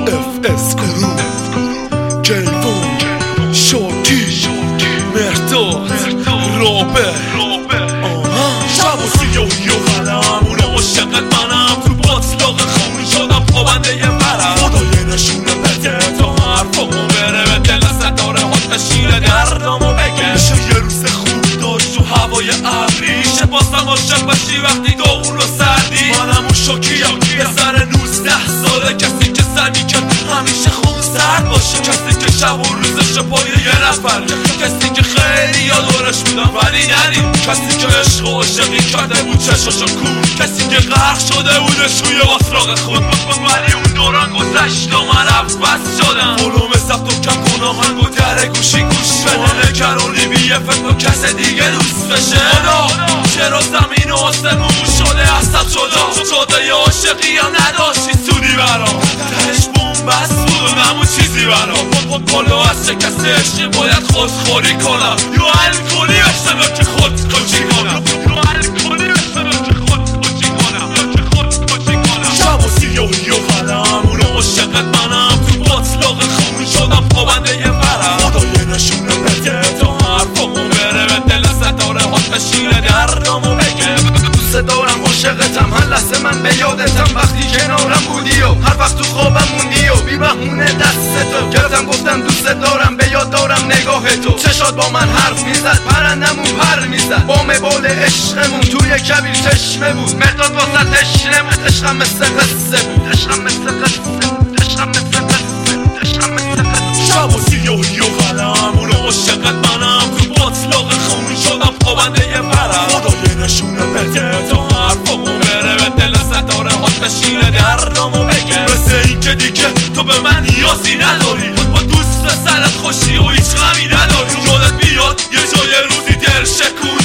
FS گروه کیوان شاکی مرداد رابه شب و سیاهی و قلم اون عاشقت منم تو باطلاق خون شدم پابنده یه ورم خدای نشونه بده تا حرفامو بره به دل ستاره ها تشیل دردامو بگه میشه یه روز خوب داشت و هوای ابری شه بازم عاشق بشی وقتی داغون و سردی منم اون شاکیم یه سر 19 ساله کسی که سعی کرد همیشه خون سرد باشه کسی که شب و روزش پای یه نفر کسی که خیلی یادورش بودم ولی نریم کسی که عشق و عاشقی کرده بود چشاشو کور کسی که غرق شده بودش روی باطلاق خود ولی اون دوران گذشت و من عوض شدم ولوم ضبط و کم کن آهنگ و در گوشی گوش بده نگرانی بیه فکر با کس دیگه دوست بشه چرا زمین و آسمون شده اصلا شده یه عاشقی هم نداشتی سودی برام تهش بومبست بود و نمون چیزی برام بالا از چه کسی عشقی باید خودخوری کنم یا الکلی بشتم که خودکشی کنم شب و سیاهی و قلم اون عاشقت منم تو باطلاق خون شدم پابنده یه ورم خدای نشونه بده تا حرفامو بره به دل ستاره ها تشیل دردامو بگه دوست دارم عاشقتم هر لحظه من به یادتم وقتی کنارم بودی و هر وقت تو خوابم موندی و بی بهونه دستتو گرفتم گفتم دوست دارم به یاد دارم نگاه تو چشات با من حرف میزد پرندمون پر میزد بام بال عشقمون توی کبیر چشمه بود مرداد واسه تشنه بود عشقم مثل قصه بود عشقم مثل قصه بود عشقم مثل قصه بود عشقم مثل قصه شب و سیاهی و قلم اون عاشقت منم تو باطلاق خون شدم پابنده یه ورم خدای نشونه بده تا حرفامو بره به دل ستاره ها تشیل دردامو بگه مثل این که دیگه تو به من نیازی نداری با دوست سرت خوشی و هیچ غمی نداری یادت بیاد یه جای روزی دل شکون